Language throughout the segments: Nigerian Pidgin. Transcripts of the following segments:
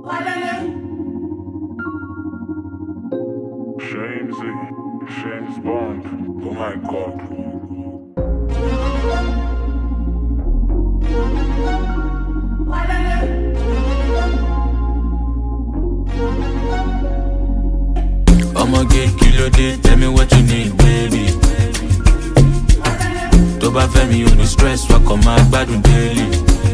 James Bond, oh my god. I'ma get kilo day, tell me what you need, baby. Tó bá fẹ́ mi ò ní stress, wá kàn máa gbádùn daily.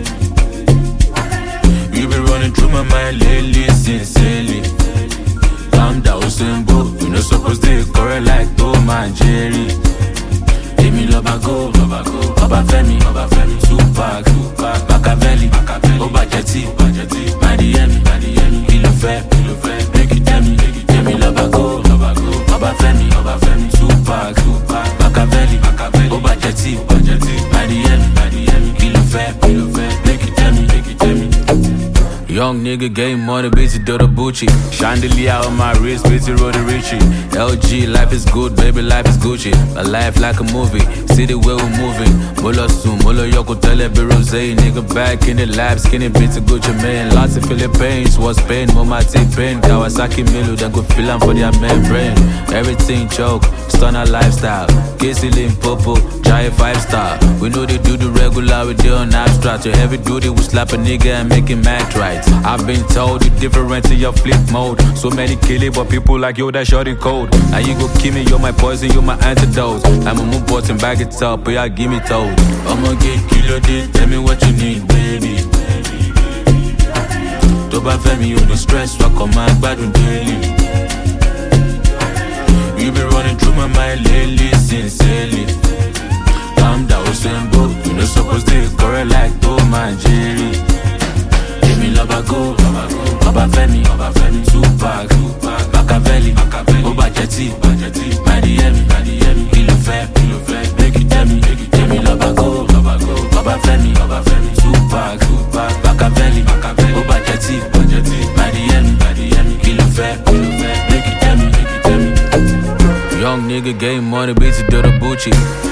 You been running through my mind lately, sincerely. Calm down, Simbo, you no supposed to correct like Tom and Jerry. Èmi lọ́ba go, Ọba Fẹ́mi, Tupac, Machiavelli, ó bàjẹ́ tí, Miami, kí ló fẹ́, make you tell me. Èmi lọ́ba go, Ọba Fẹ́mi, Tupac, Machiavelli, ó bàjẹ́ tí, Miami, kí ló fẹ́, make you tell me. Young nigga getting money, bitch, do the Bucci. Chandelier on my wrist, bitch, roll the Richie. LG, life is good, baby, life is Gucci. My life like a movie, see the way we moving. Molo soon, molo yoko tele be rose. Nigga back in the lab, skinny bitch, Gucci man. Lots of Philippines, was pain, mama pain. Kawasaki Milu, then go feel for their membrane. Everything choke, stunner lifestyle. Casey Limpopo, try a 5-star. We know they do the regular, we do on abstract. Your heavy duty, we slap a nigga and make him act right. I've been told you different in your flip mode. So many kill it, but people like you that short and cold. Now you go kill me, you're my poison, you're my antidote. I'm a move button, bag it up, but y'all give me told. I'ma get kilo day, tell me what you need, baby. Tó bá fẹ́ mi ò ní stress, wá kàn máa gbádùn daily. You been running through my mind lately, sincerely. Calm down, Simbo, you no supposed to correct like Tom and Jerry. Èmi lọ́ba go, Ọba Fẹ́mi, Tupac, Machiavelli, ó bàjẹ́ tí, Miami, kí ló fẹ́, make you tell me. Èmi lọ́ba go, Ọba Fẹ́mi, Tupac, Machiavelli, ó bàjẹ́ tí, Miami, kí ló fẹ́, make you tell me. Young nigga getting money, bitch, do the Bucci.